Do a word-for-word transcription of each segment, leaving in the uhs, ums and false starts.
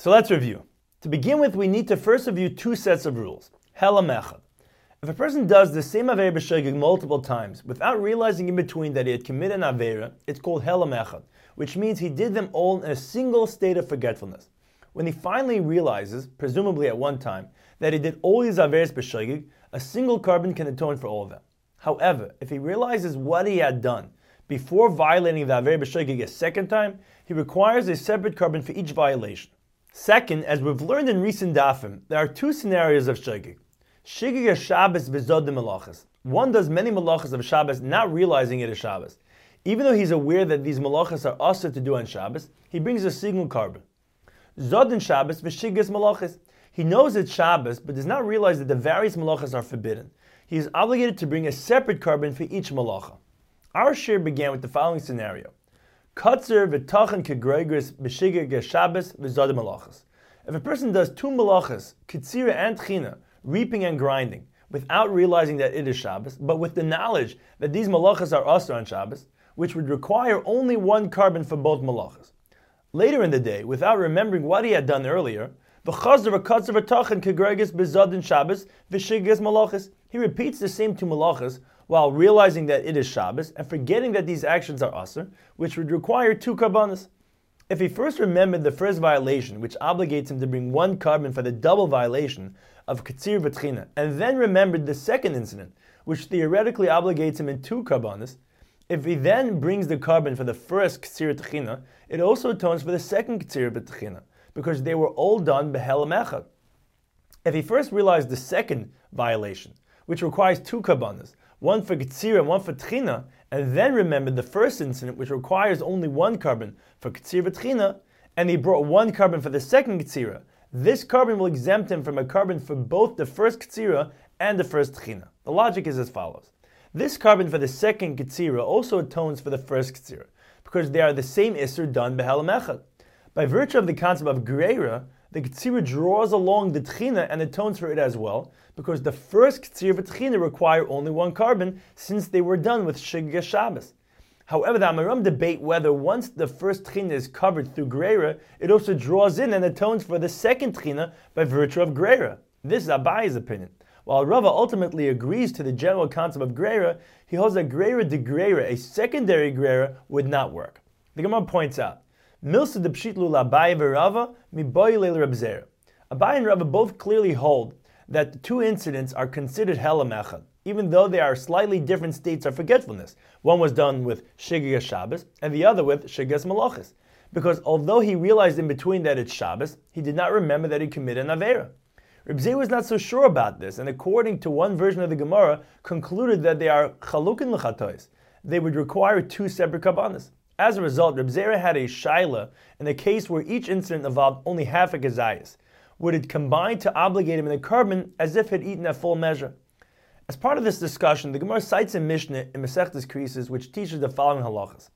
So let's review. To begin with, we need to first review two sets of rules. Helam echad. If a person does the same Aveira b'shogeg multiple times without realizing in between that he had committed an Aveira, it's called Helam echad, which means he did them all in a single state of forgetfulness. When he finally realizes, presumably at one time, that he did all these Aveiros b'shogeg, a single carbon can atone for all of them. However, if he realizes what he had done before violating the Aveira b'shogeg a second time, he requires a separate carbon for each violation. Second, as we've learned in recent dafim, there are two scenarios of shogeg. Shogeg Shabbos v'zod malachas. One does many malachas of Shabbos not realizing it is Shabbos. Even though he's aware that these malachas are also to do on Shabbos, he brings a single carbon. Zod in Shabbos v'shigas malachas. He knows it's Shabbos, but does not realize that the various malachas are forbidden. He is obligated to bring a separate carbon for each malacha. Our shir began with the following scenario. Katzer v'tachan kegregris b'shigeg Shabbos v'zod malachas. If a person does two malachas, kitzira and tchina, reaping and grinding, without realizing that it is Shabbos, but with the knowledge that these malachas are asur on Shabbos, which would require only one carbon for both malachas. Later in the day, without remembering what he had done earlier, v'chazar v'katzer v'tachan kegregis b'zod Shabbos v'shigeg malachas, he repeats the same two malachas, while realizing that it is Shabbos and forgetting that these actions are asur, which would require two karbanos. If he first remembered the first violation, which obligates him to bring one carbon for the double violation of katsir v'tchina, and then remembered the second incident, which theoretically obligates him in two karbanos, if he then brings the carbon for the first katsir v'tchina, it also atones for the second katsir v'tchina, because they were all done behelam echad. If he first realized the second violation, which requires two karbanos, one for Ketzira and one for Tchina, and then remembered the first incident, which requires only one carbon for Ketzira Tchina, and he brought one carbon for the second Ketzira, this carbon will exempt him from a carbon for both the first Ketzira and the first Tchina. The logic is as follows. This carbon for the second Ketzira also atones for the first Ketzira, because they are the same Isser done Behelam Echad. By virtue of the concept of Greira, the Ketzira draws along the Tchina and atones for it as well, because the first Ketzira v'Tchina require only one carbon, since they were done with Shogeg Shabbos. However, the Amoraim debate whether once the first Tchina is covered through Greira, it also draws in and atones for the second Tchina by virtue of Greira. This is Abaye's opinion. While Rava ultimately agrees to the general concept of Greira, he holds that Greira de Greira, a secondary Greira, would not work. The Gemara points out, Milsa de Pshitlu l'Abaye v'Rava miboy leil Reb Zera. Abaye and Rava both clearly hold that the two incidents are considered Helam echad, even though they are slightly different states of forgetfulness. One was done with Shogeg Shabbos, and the other with Shogeg Malachas. Because although he realized in between that it's Shabbos, he did not remember that he committed an Aveira. Reb Zera was not so sure about this, and according to one version of the Gemara, concluded that they are Chalukin l'chatois. They would require two separate karbanos. As a result, Reb Zera had a shaila in a case where each incident involved only half a gazayas. Would it combine to obligate him in the carbon as if he had eaten a full measure? As part of this discussion, the Gemara cites a Mishnah in Masechtas Krisis which teaches the following halachas.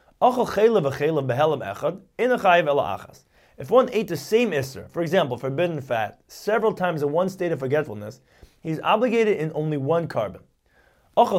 If one ate the same isser, for example, forbidden fat, several times in one state of forgetfulness, he is obligated in only one carbon. If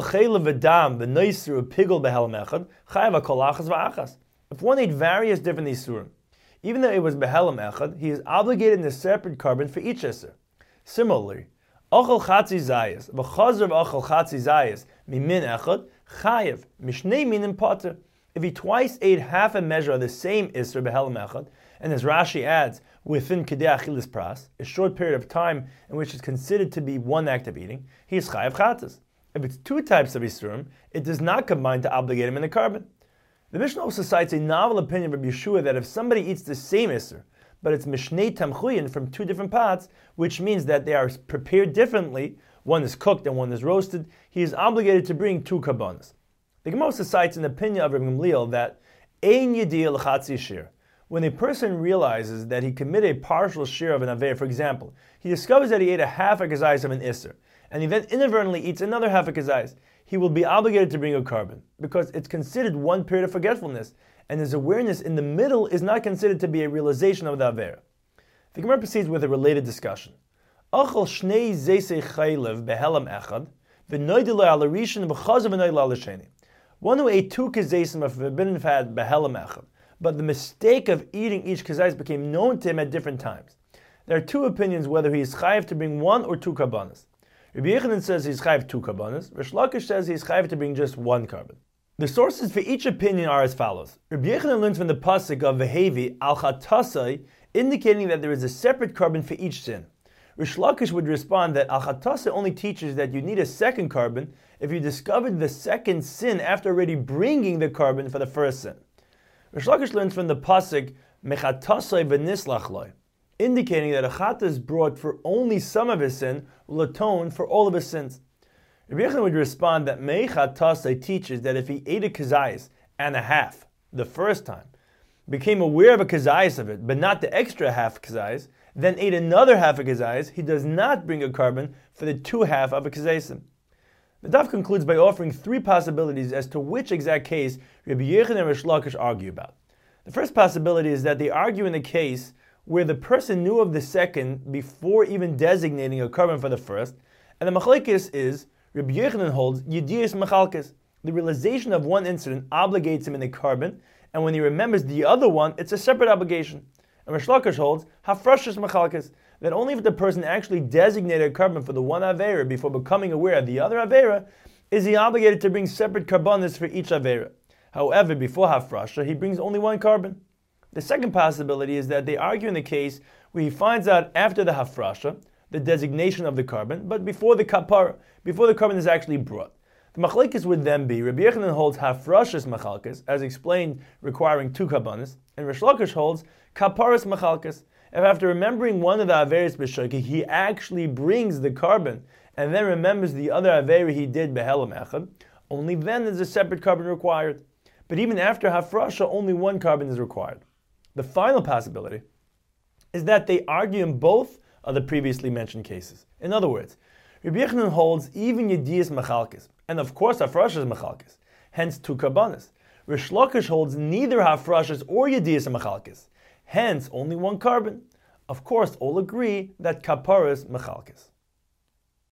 one ate various different isurim, even though it was behelam echad, he is obligated in a separate carbon for each isser. Similarly, ochel chatzi zayis, v'chazer v'ochel chatzi zayis, mimin echad, chayev, mishnei minin potter. If he twice ate half a measure of the same isser behelam echad, and as Rashi adds, within kedei achilas pras, a short period of time in which is considered to be one act of eating, he is chayev chatas. If it's two types of isurim, it does not combine to obligate him in the carbon. The Mishnah also cites a novel opinion of Yeshua that if somebody eats the same isser, but it's mishnei tamchuyin from two different pots, which means that they are prepared differently, one is cooked and one is roasted, he is obligated to bring two karbanos. The Gemara also cites an opinion of Rabbi Gamliel that ein yediyah l'chatzi shir. When a person realizes that he committed a partial share of an aveir, for example, he discovers that he ate a half a kazayis of an isser, and he then inadvertently eats another half a kazayis, he will be obligated to bring a carbon, because it's considered one period of forgetfulness, and his awareness in the middle is not considered to be a realization of the Aveira. The Gemara proceeds with a related discussion. Achal shnei zeisei chaylev behelam echad, v'noidiloi ala rishon v'chazav v'noidiloi ala sheni. One who ate two kazesim of forbidden fat behelam echad, but the mistake of eating each kazayis became known to him at different times. There are two opinions whether he is chayiv to bring one or two karbanos. Rabbi Yechanan says he's chayiv two karbanos. Rish Lakish says he's chayiv to bring just one carbon. The sources for each opinion are as follows. Rabbi Yechanan learns from the pasuk of Vehevi al chatasai, indicating that there is a separate carbon for each sin. Rish Lakish would respond that al chatasai only teaches that you need a second carbon if you discovered the second sin after already bringing the carbon for the first sin. Rish Lakish learns from the pasuk mechatasai v'nislach loy, indicating that a chata is brought for only some of his sin will atone for all of his sins. Rabbi Yechanan would respond that mechatasai teaches that if he ate a kazayis and a half the first time, became aware of a kazayis of it, but not the extra half kazayis, then ate another half a kazayis, he does not bring a carbon for the two half of a kazayisim. The daf concludes by offering three possibilities as to which exact case Rabbi Yechanan and Rish Lakish argue about. The first possibility is that they argue in the case where the person knew of the second before even designating a carbon for the first, and the machlekes is, Rabbi Yechanan holds, Yediyas Machalkes. The realization of one incident obligates him in the carbon, and when he remembers the other one, it's a separate obligation. And Rish Lakish holds, Hafrashas Machalkes, that only if the person actually designated a carbon for the one Avera before becoming aware of the other Avera, is he obligated to bring separate carbonas for each Avera. However, before Hafrasha, he brings only one carbon. The second possibility is that they argue in the case where he finds out after the Hafrasha, the designation of the carbon, but before the kapara, before the carbon is actually brought. The machlekes would then be, Rabbi Yechanan holds hafrashas machalkes, as explained, requiring two karbanos, and Rish Lakish holds kaparas machalkes. If after remembering one of the averis b'shoki, he actually brings the carbon, and then remembers the other averi he did behelam echad, only then is a separate carbon required. But even after hafrasha, only one carbon is required. The final possibility is that they argue in both of the previously mentioned cases. In other words, Rabbi Yechanan holds even Yediyas Machalkes, and of course Hafrashas Machalkes, hence two karbanos. Rish Lakish holds neither Hafrashas or Yediyas Machalkes, hence only one carbon. Of course, all agree that Kaparas Machalkes.